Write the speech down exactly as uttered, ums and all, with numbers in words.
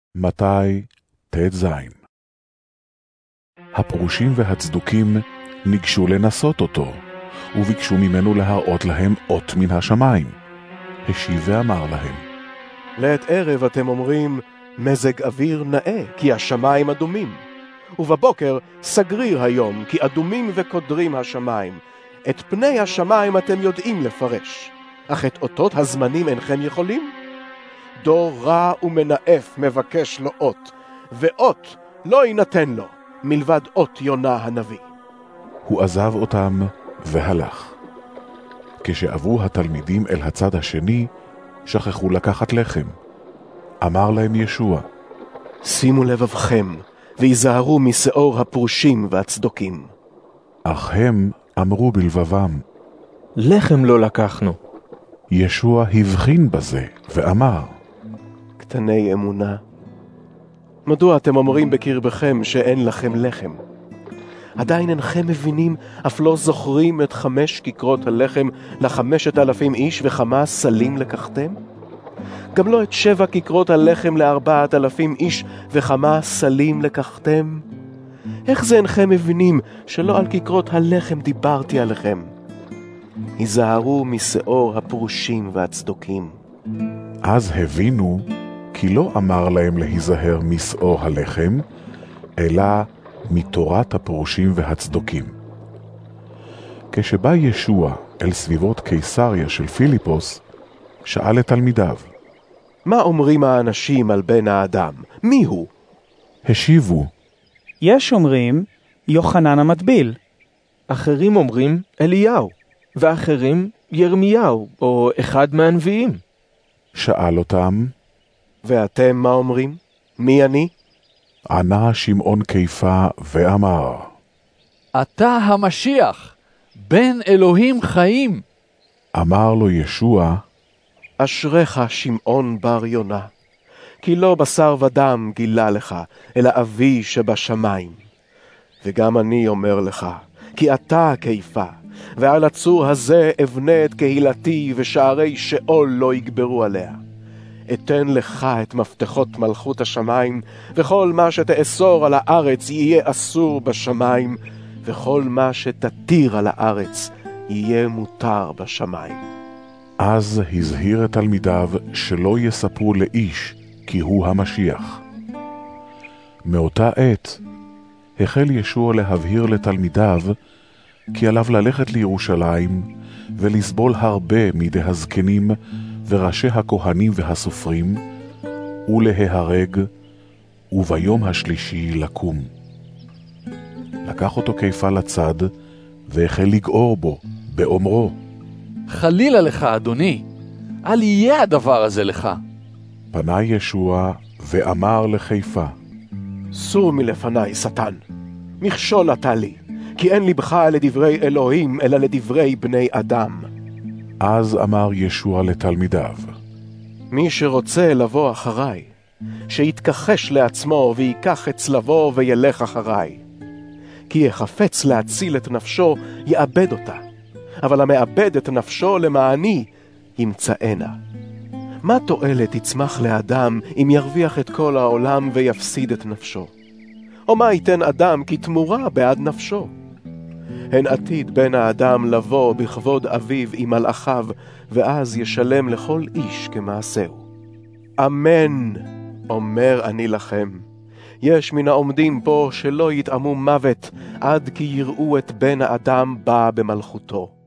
מתי ת' הפרושים והצדוקים ניגשו לנסות אותו, וביקשו ממנו להראות להם אות מן השמיים. השיב ואמר להם, לעת ערב אתם אומרים, מזג אוויר נאה, כי השמיים אדומים. ובבוקר סגריר היום, כי אדומים וקודרים השמיים. את פני השמיים אתם יודעים לפרש, אך את אותות הזמנים אינכם יכולים? דור רע ומנאף מבקש לו אות, ואות לא יינתן לו, מלבד אות יונה הנביא. הוא עזב אותם והלך. כשעברו התלמידים אל הצד השני, שכחו לקחת לחם. אמר להם ישוע, שימו לבבכם, ויזהרו משאור הפרושים והצדוקים. אך הם אמרו בלבבם, לחם לא לקחנו. ישוע הבחין בזה ואמר, קטני אמונה, מדוע אתם אומרים בקרבכם שאין לכם לחם? עדיין אינכם מבינים, אף לא זוכרים את חמש כיכרות הלחם לחמשת אלפים איש וכמה סלים לקחתם? גם לא את שבע כיכרות הלחם לארבעת אלפים איש וכמה סלים לקחתם? איך זה אינכם מבינים שלא על כיכרות הלחם דיברתי עליכם? היזהרו משאור הפרושים והצדוקים. אז הבינו כי לא אמר להם להיזהר משאור הלחם, אלא מתורת הפרושים והצדוקים. כשבא ישוע אל סביבות קיסריה של פיליפוס, שאל את תלמידיו, מה אומרים האנשים על בן האדם? מי הוא? השיבו, יש אומרים יוחנן המטביל, אחרים אומרים אליהו, ואחרים ירמיהו, או אחד מהנביאים. שאל אותם, ואתם מה אומרים? מי אני? ענה שמעון קיפה ואמר, אתה המשיח, בן אלוהים חיים. אמר לו ישוע, אשריך שמעון בר יונה, כי לא בשר ודם גילה לך, אלא אבי שבשמיים. וגם אני אומר לך, כי אתה קיפה, ועל הצור הזה אבנה את קהילתי, ושערי שאול לא יגברו עליה. אתן לך את מפתחות מלכות השמיים, וכל מה שתאסור על הארץ יהיה אסור בשמיים, וכל מה שתתיר על הארץ יהיה מותר בשמיים. אז הזהיר את תלמידיו שלא יספרו לאיש כי הוא המשיח. מאותה עת החל ישוע להבהיר לתלמידיו כי עליו ללכת לירושלים ולסבול הרבה מידי הזקנים וראשי הכהנים והסופרים, ולהיהרג, וביום השלישי לקום. לקח אותו קיפה לצד, והחל לגעור בו, באומרו, חלילה לך, אדוני, אל יהיה הדבר הזה לך. פנה ישוע ואמר לקיפה, סור מלפני, שטן, מכשול אתה לי, כי אין לבך לדברי אלוהים, אלא לדברי בני אדם. אז אמר ישוע לתלמידיו, מי שרוצה לבוא אחריי, שיתכחש לעצמו ויקח את צלבו וילך אחריי. כי החפץ להציל את נפשו יאבד אותה, אבל המאבד את נפשו למעני ימצאנה. מה תועלת יצמח לאדם אם ירוויח את כל העולם ויפסיד את נפשו? או מה ייתן אדם כתמורה בעד נפשו? הן עתיד בן האדם לבוא בכבוד אביו עם מלאכיו, ואז ישלם לכל איש כמעשהו. אמן, אומר אני לכם, יש מן העומדים פה שלא יטעמו מוות, עד כי יראו את בן האדם בא במלכותו.